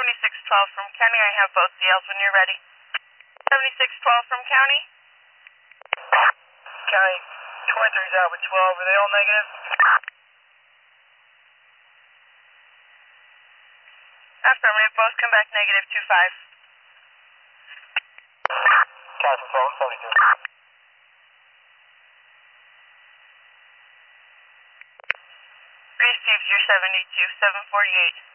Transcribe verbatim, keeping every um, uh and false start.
seventy-six twelve from County. I have both D Ls when you're ready. seventy-six twelve from County. County, twenty-three's out with twelve. Are they all negative? Affirmative. Both come back negative two five. County, twelve, seventy-two. Received your seventy-two, seven forty-eight.